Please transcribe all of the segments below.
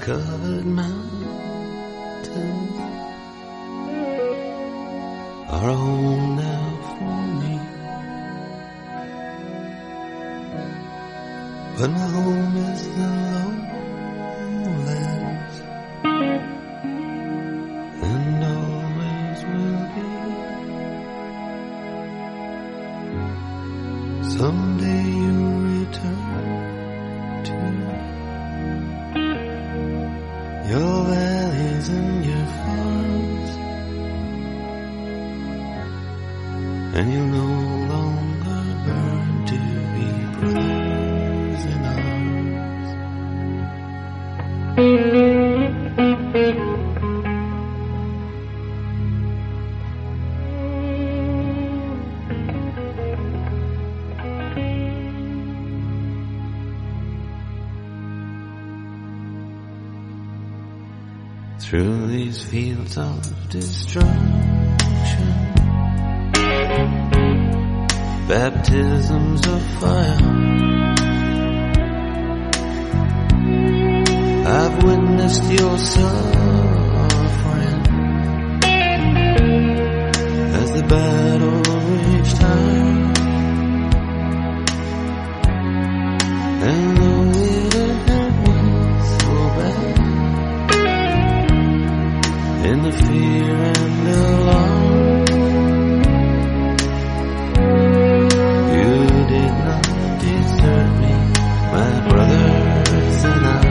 Ice-covered mountains are a home now for me, but my home is the lowlands, and always will be. Someday you'll return to your valleys and your farms, and you'll no longer burn to be brothers in arms. Through these fields of destruction, baptisms of fire, I've witnessed your suffering as the battle raged high, and though it had been so bad, in the fear and alarm, you did not desert me, my brothers in arms.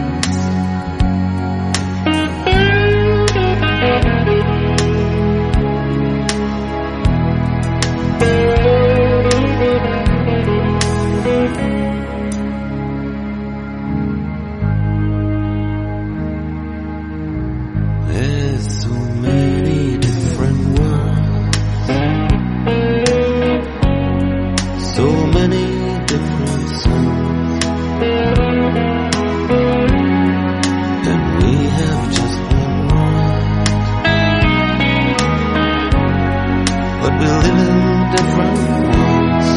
There's so many different worlds, so many different suns, and we have just one world, but we live in different worlds.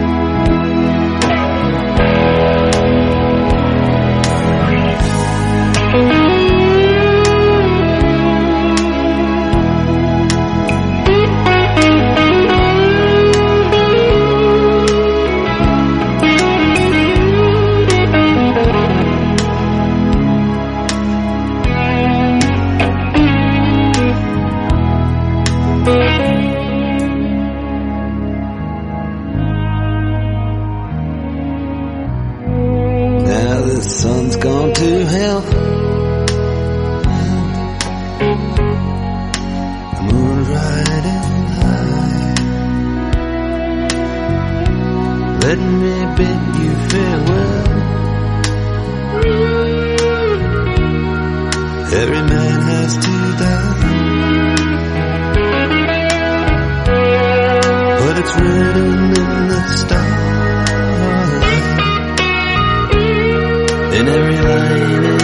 Now the sun's gone to hell, the moon's riding high. Let me bid you farewell. Every man has to die, but it's written in the stars, in every line